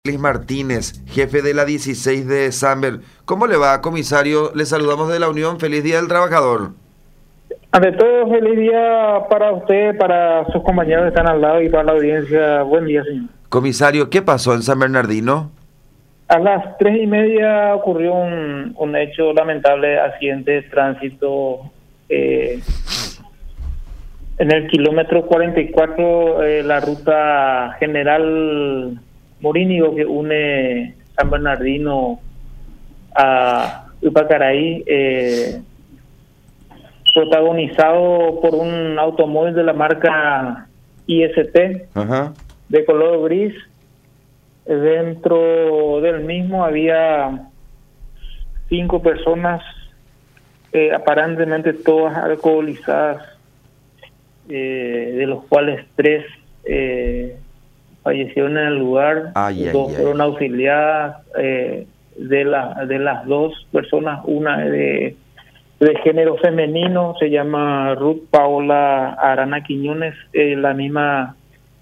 Luis Martínez, jefe de la 16 de Samber. ¿Cómo le va, comisario? Le saludamos de la Unión. Feliz Día del Trabajador. Ante todo, feliz día para usted, para sus compañeros que están al lado y para la audiencia. Buen día, señor. Comisario, ¿qué pasó en San Bernardino? A las 3:30 ocurrió un hecho lamentable, accidente de tránsito en el kilómetro 44, la ruta General Morínigo que une San Bernardino a Upacaraí, protagonizado por un automóvil de la marca IST. Ajá. De color gris. Dentro del mismo había 5 personas, aparentemente todas alcoholizadas, de los cuales 3 fallecieron en el lugar. 2 fueron auxiliadas. De las 2 personas, una de género femenino, se llama Ruth Paola Arana Quiñones. La misma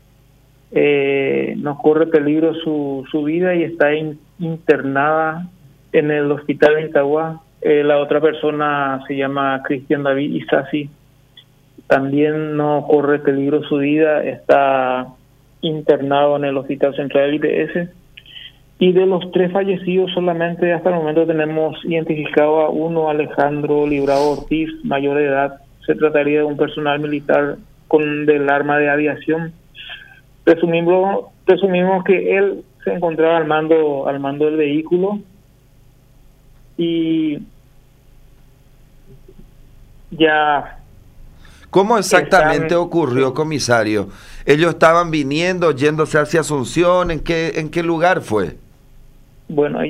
no corre peligro su vida y está internada en el hospital de Itagua. La otra persona se llama Cristian David Isasi, también no corre peligro su vida, está internado en el hospital central del IPS. Y de los 3 fallecidos, solamente hasta el momento tenemos identificado a uno, Alejandro Librado Ortiz, mayor de edad. Se trataría de un personal militar del arma de aviación. Presumimos que él se encontraba al mando del vehículo y ya. ¿Cómo exactamente ocurrió, comisario? ¿Ellos estaban viniendo, yéndose hacia Asunción? ¿En qué lugar fue? Bueno,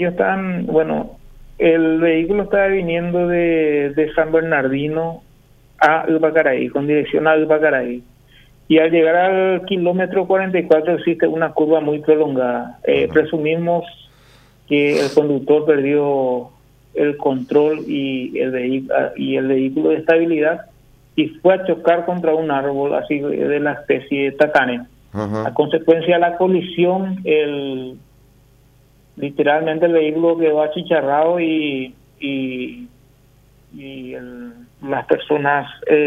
el vehículo estaba viniendo de San Bernardino a Upacaraí, con dirección a Upacaraí. Y al llegar al kilómetro 44 existe una curva muy prolongada. Presumimos que el conductor perdió el control y el vehículo de estabilidad y fue a chocar contra un árbol así de la especie de tacane. A consecuencia de la colisión, literalmente el vehículo quedó achicharrado y las personas,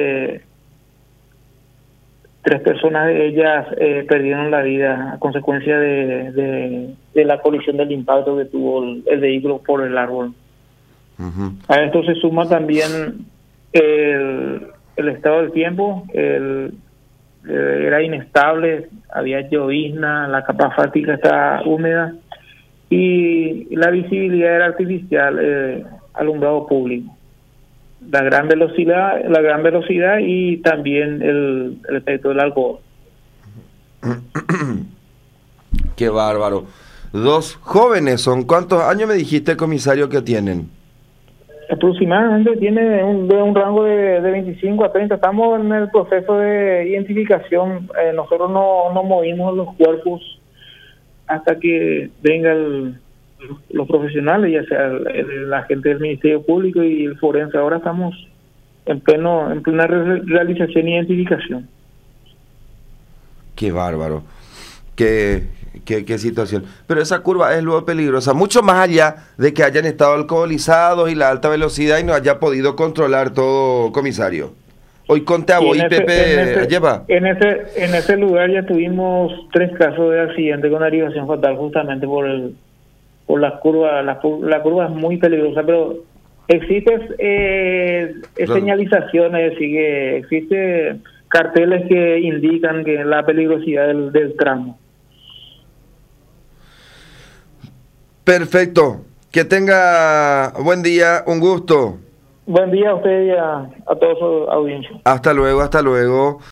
3 personas de ellas perdieron la vida a consecuencia de la colisión, del impacto que tuvo el vehículo por el árbol. A esto se suma también el estado del tiempo. Era inestable, había llovizna, la capa asfáltica está húmeda y la visibilidad era artificial, alumbrado público. La gran velocidad y también el efecto del alcohol. Qué bárbaro. 2 jóvenes son. ¿Cuántos años me dijiste, comisario, que tienen? Aproximadamente tiene un rango de 25 a 30. Estamos en el proceso de identificación. Nosotros no movimos los cuerpos hasta que vengan los profesionales, ya sea la gente del Ministerio Público y el forense. Ahora estamos en plena realización e identificación. Qué bárbaro. Qué situación. Pero esa curva es luego peligrosa, mucho más allá de que hayan estado alcoholizados y la alta velocidad y no haya podido controlar todo, comisario. Hoy conté a vos y Pepe lleva. En ese lugar ya tuvimos 3 casos de accidente con derivación fatal, justamente por la curva. La curva es muy peligrosa, pero existe señalizaciones, existe carteles que indican que la peligrosidad del tramo. Perfecto. Que tenga buen día, un gusto. Buen día a usted y a toda su audiencia. Hasta luego, hasta luego.